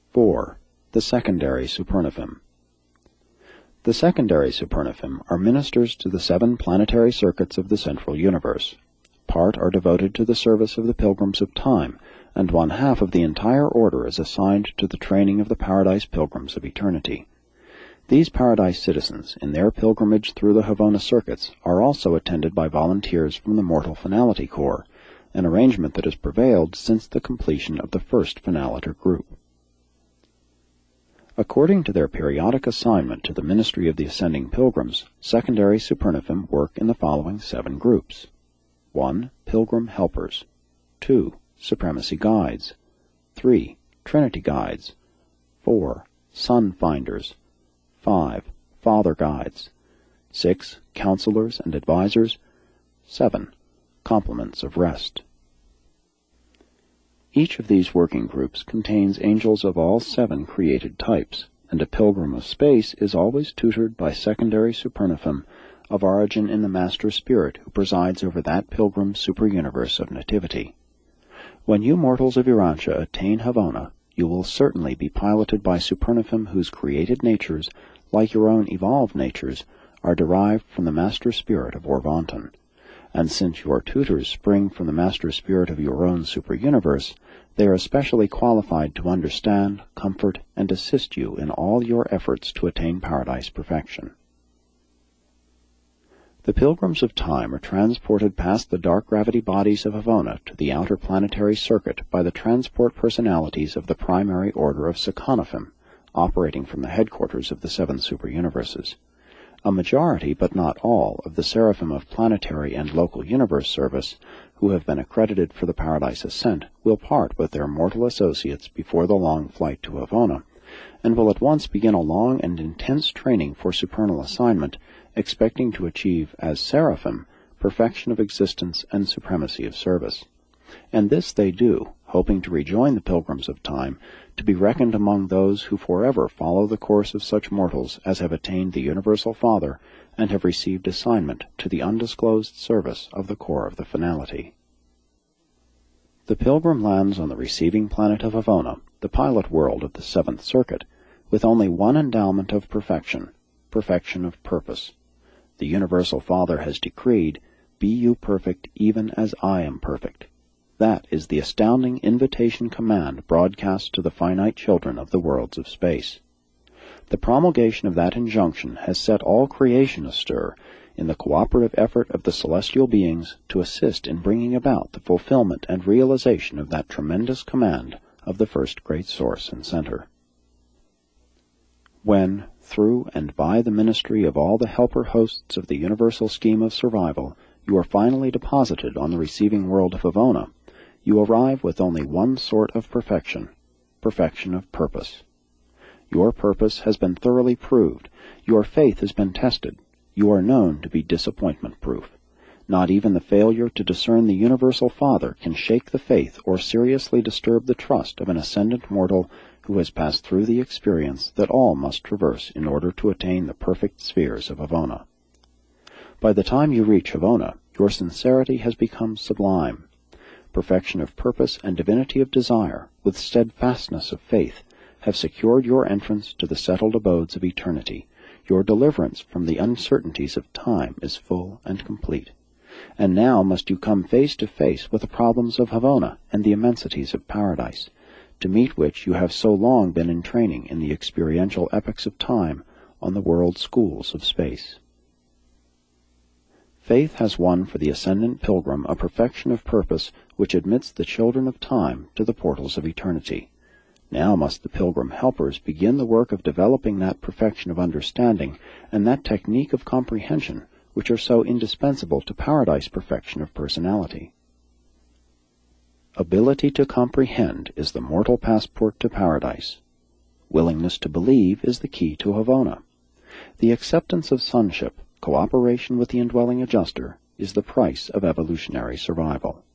4. The secondary supernovae. The secondary supernovae are ministers to the 7 planetary circuits of the central universe. Part are devoted to the service of the pilgrims of time, and 1/2 of the entire order is assigned to the training of the paradise pilgrims of eternity. These paradise citizens, in their pilgrimage through the Havona circuits, are also attended by volunteers from the Mortal Finality Corps, an arrangement that has prevailed since the completion of the first Finaliter group. According to their periodic assignment to the ministry of the ascending pilgrims, secondary supernovae work in the following 7 groups. 1. Pilgrim helpers. 2. Supremacy guides. 3. Trinity guides. 4. Sun finders. 5. Father guides. 6. Counselors and advisors. 7. Complements of rest. Each of these working groups contains angels of all 7 created types, and a pilgrim of space is always tutored by secondary supernovae of origin in the Master Spirit who presides over that pilgrim's super-universe of nativity. When you mortals of Urantia attain Havona, you will certainly be piloted by supernovae whose created natures, like your own evolved natures, are derived from the Master Spirit of Orvonton. And since your tutors spring from the Master Spirit of your own super-universe, they are especially qualified to understand, comfort, and assist you in all your efforts to attain paradise perfection. The pilgrims of time are transported past the dark gravity bodies of Havona to the outer planetary circuit by the transport personalities of the primary order of Sekanophim, operating from the headquarters of the 7 super-universes. A majority, but not all, of the seraphim of planetary and local universe service, who have been accredited for the Paradise Ascent, will part with their mortal associates before the long flight to Havona, and will at once begin a long and intense training for supernal assignment, expecting to achieve, as seraphim, perfection of existence and supremacy of service. And this they do, hoping to rejoin the pilgrims of time, to be reckoned among those who forever follow the course of such mortals as have attained the Universal Father and have received assignment to the undisclosed service of the core of the finality. The pilgrim lands on the receiving planet of Havona, the pilot world of the 7th Circuit, with only one endowment of perfection, perfection of purpose. The Universal Father has decreed, "Be you perfect even as I am perfect." That is the astounding invitation command broadcast to the finite children of the worlds of space. The promulgation of that injunction has set all creation astir in the cooperative effort of the celestial beings to assist in bringing about the fulfillment and realization of that tremendous command of the first great source and center. When, through and by the ministry of all the helper hosts of the universal scheme of survival, you are finally deposited on the receiving world of Havona, you arrive with only one sort of perfection, perfection of purpose. Your purpose has been thoroughly proved, your faith has been tested, you are known to be disappointment-proof. Not even the failure to discern the Universal Father can shake the faith or seriously disturb the trust of an ascendant mortal who has passed through the experience that all must traverse in order to attain the perfect spheres of Havona. By the time you reach Havona, your sincerity has become sublime. Perfection of purpose and divinity of desire, with steadfastness of faith, have secured your entrance to the settled abodes of eternity. Your deliverance from the uncertainties of time is full and complete. And now must you come face to face with the problems of Havona and the immensities of paradise, to meet which you have so long been in training in the experiential epochs of time on the world schools of space. Faith has won for the ascendant pilgrim a perfection of purpose which admits the children of time to the portals of eternity. Now must the pilgrim helpers begin the work of developing that perfection of understanding and that technique of comprehension which are so indispensable to paradise perfection of personality. Ability to comprehend is the mortal passport to paradise. Willingness to believe is the key to Havona. The acceptance of sonship, cooperation with the indwelling adjuster, is the price of evolutionary survival.